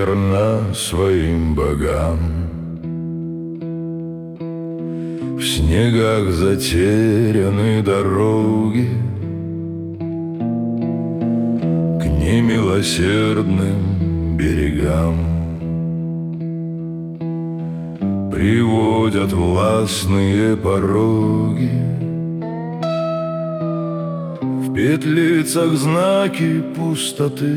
верна своим богам. В снегах затеряны дороги к немилосердным берегам. Приводят властные пороги, в петлицах знаки пустоты,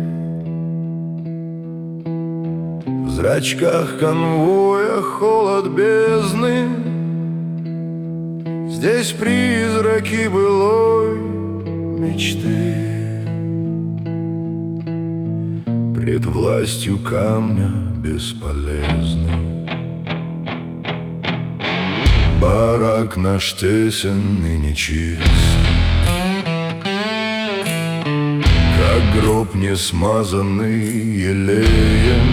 в зрачках конвоя холод бездны. Здесь призраки былой мечты, пред властью камня бесполезны. Барак наш тесен и нечист, как гроб не смазанный елеем.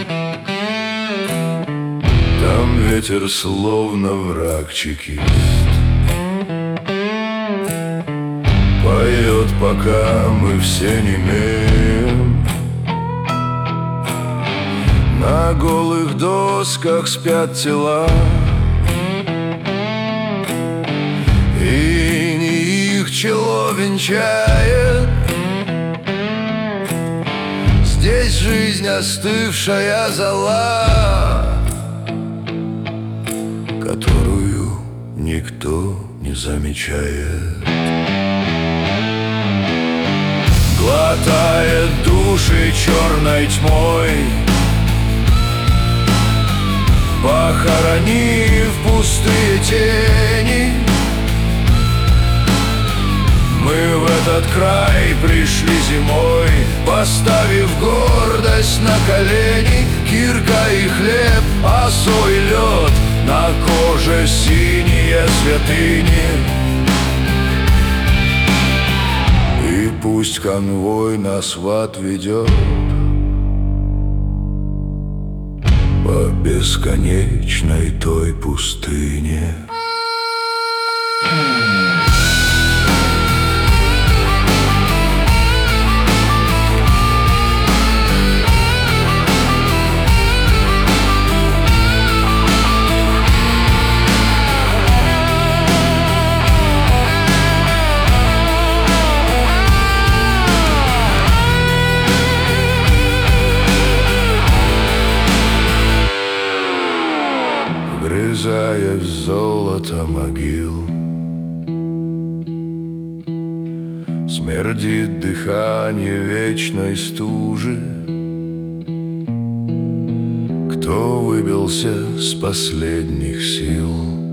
Там ветер словно враг чекист, поет, пока мы все немеем. На голых досках спят тела, и не их чело венчает. Здесь жизнь остывшая зола, которую никто не замечает. Глотает души черной тьмой, похоронив пустые тени. Мы в этот край пришли зимой, поставив гордость на колени. Кирка и хлеб, осой лед, на коже синие святыни. И пусть конвой нас в ад ведет по бесконечной той пустыне. Вгрызая в золото могил, смердит дыхание вечной стужи. Кто выбился с последних сил,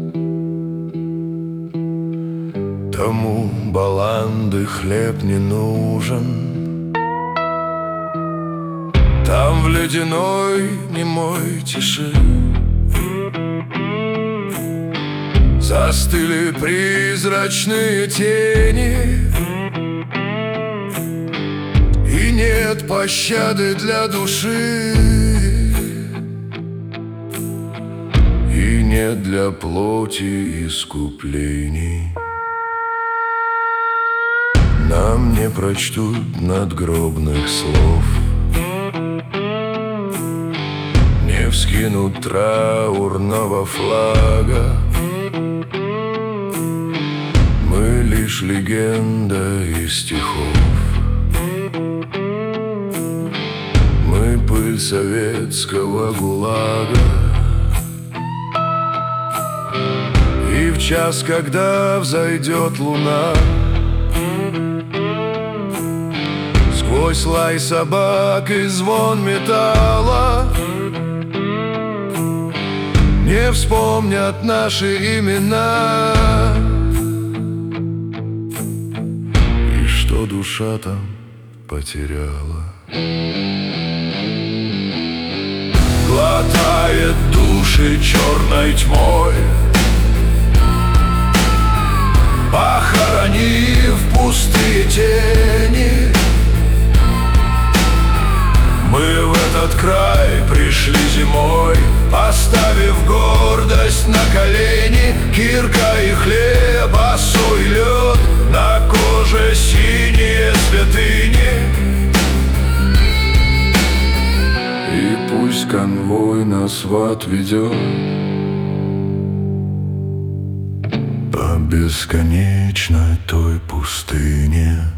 тому баланды хлеб не нужен. Там в ледяной немой тиши застыли призрачные тени, и нет пощады для души, и нет для плоти искуплений. Нам не прочтут надгробных слов, не вскинут траурного флага. Мы лишь легенда из стихов, мы пыль советского ГУЛАГа. И в час, когда взойдет луна, сквозь лай собак и звон металла, не вспомнят наши имена, и что душа там потеряла. Глотает души черной тьмой, похоронив пустые тени. Мы в этот край пришли зимой, поставив гордость на колени. Кирка и хлеб, осой лед, на коже синие святыни. в ад ведет по бесконечной той пустыне.